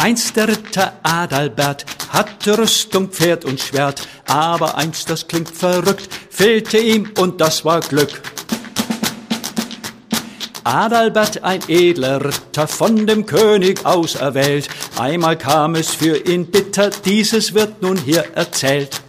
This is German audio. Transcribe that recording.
Einst der Ritter Adalbert hatte Rüstung, Pferd und Schwert, aber eins, das klingt verrückt, fehlte ihm und das war Glück. Adalbert, ein edler Ritter, von dem König auserwählt, einmal kam es für ihn bitter, dieses wird nun hier erzählt.